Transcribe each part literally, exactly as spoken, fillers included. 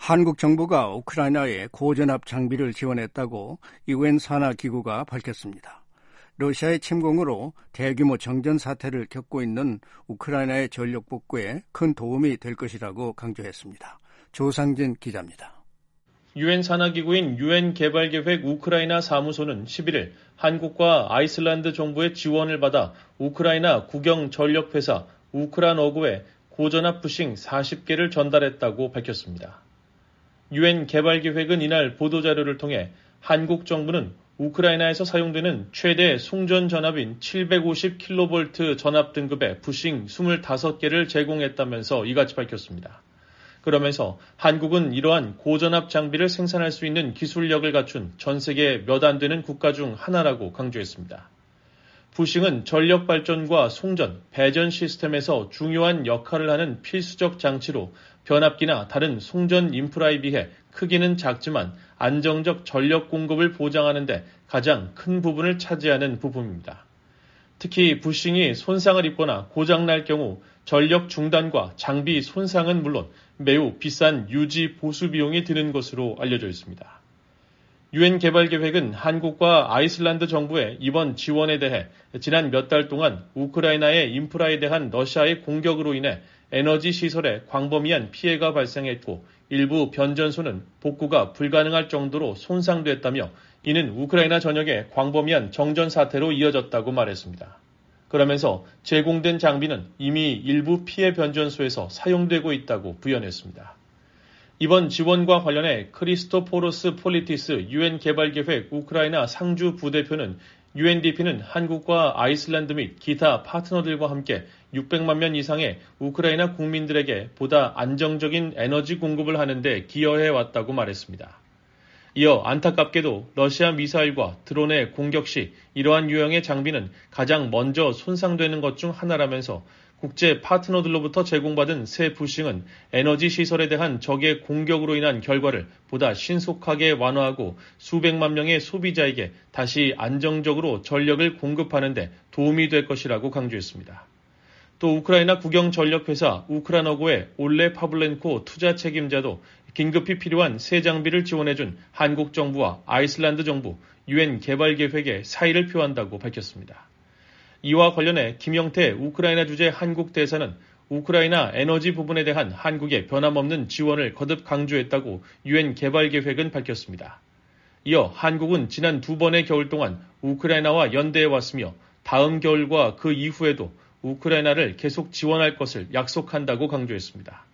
한국 정부가 우크라이나에 고전압 장비를 지원했다고 유엔 산하기구가 밝혔습니다. 러시아의 침공으로 대규모 정전 사태를 겪고 있는 우크라이나의 전력 복구에 큰 도움이 될 것이라고 강조했습니다. 조상진 기자입니다. 유엔 산하기구인 유엔 개발계획 우크라이나 사무소는 십일일 한국과 아이슬란드 정부의 지원을 받아 우크라이나 국영 전력회사 우크라노그에 고전압 부싱 사십 개를 전달했다고 밝혔습니다. 유엔 개발계획은 이날 보도자료를 통해 한국 정부는 우크라이나에서 사용되는 최대 송전 전압인 칠백오십 킬로볼트 전압 등급의 부싱 이십오 개를 제공했다면서 이같이 밝혔습니다. 그러면서 한국은 이러한 고전압 장비를 생산할 수 있는 기술력을 갖춘 전 세계 몇 안 되는 국가 중 하나라고 강조했습니다. 부싱은 전력 발전과 송전, 배전 시스템에서 중요한 역할을 하는 필수적 장치로 변압기나 다른 송전 인프라에 비해 크기는 작지만 안정적 전력 공급을 보장하는 데 가장 큰 부분을 차지하는 부품입니다. 특히 부싱이 손상을 입거나 고장날 경우 전력 중단과 장비 손상은 물론 매우 비싼 유지 보수 비용이 드는 것으로 알려져 있습니다. 유엔 개발계획은 한국과 아이슬란드 정부의 이번 지원에 대해 지난 몇 달 동안 우크라이나의 인프라에 대한 러시아의 공격으로 인해 에너지 시설에 광범위한 피해가 발생했고 일부 변전소는 복구가 불가능할 정도로 손상됐다며 이는 우크라이나 전역의 광범위한 정전 사태로 이어졌다고 말했습니다. 그러면서 제공된 장비는 이미 일부 피해 변전소에서 사용되고 있다고 부연했습니다. 이번 지원과 관련해 크리스토포로스 폴리티스 유엔 개발계획 우크라이나 상주 부대표는 유엔디피는 한국과 아이슬란드 및 기타 파트너들과 함께 육백만 명 이상의 우크라이나 국민들에게 보다 안정적인 에너지 공급을 하는 데 기여해 왔다고 말했습니다. 이어 안타깝게도 러시아 미사일과 드론의 공격 시 이러한 유형의 장비는 가장 먼저 손상되는 것 중 하나라면서 국제 파트너들로부터 제공받은 새 부싱은 에너지 시설에 대한 적의 공격으로 인한 결과를 보다 신속하게 완화하고 수백만 명의 소비자에게 다시 안정적으로 전력을 공급하는 데 도움이 될 것이라고 강조했습니다. 또 우크라이나 국영 전력회사 우크라노그의 올레 파블렌코 투자 책임자도 긴급히 필요한 새 장비를 지원해준 한국 정부와 아이슬란드 정부, 유엔 개발계획에 사의를 표한다고 밝혔습니다. 이와 관련해 김영태 우크라이나 주재 한국 대사는 우크라이나 에너지 부분에 대한 한국의 변함없는 지원을 거듭 강조했다고 유엔 개발계획은 밝혔습니다. 이어 한국은 지난 두 번의 겨울 동안 우크라이나와 연대해 왔으며 다음 겨울과 그 이후에도 우크라이나를 계속 지원할 것을 약속한다고 강조했습니다.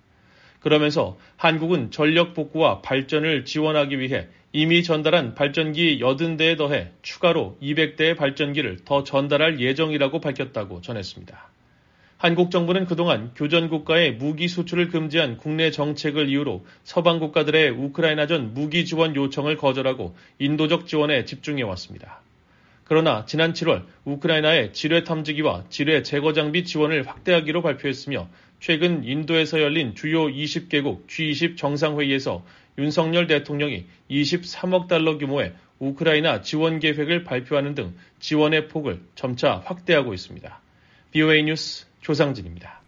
그러면서 한국은 전력 복구와 발전을 지원하기 위해 이미 전달한 발전기 팔십 대에 더해 추가로 이백 대의 발전기를 더 전달할 예정이라고 밝혔다고 전했습니다. 한국 정부는 그동안 교전 국가의 무기 수출을 금지한 국내 정책을 이유로 서방 국가들의 우크라이나전 무기 지원 요청을 거절하고 인도적 지원에 집중해왔습니다. 그러나 지난 칠월 우크라이나의 지뢰 탐지기와 지뢰 제거 장비 지원을 확대하기로 발표했으며 최근 인도에서 열린 주요 이십 개국 지 이십 정상회의에서 윤석열 대통령이 이십삼억 달러 규모의 우크라이나 지원 계획을 발표하는 등 지원의 폭을 점차 확대하고 있습니다. 비오에이 뉴스 조상진입니다.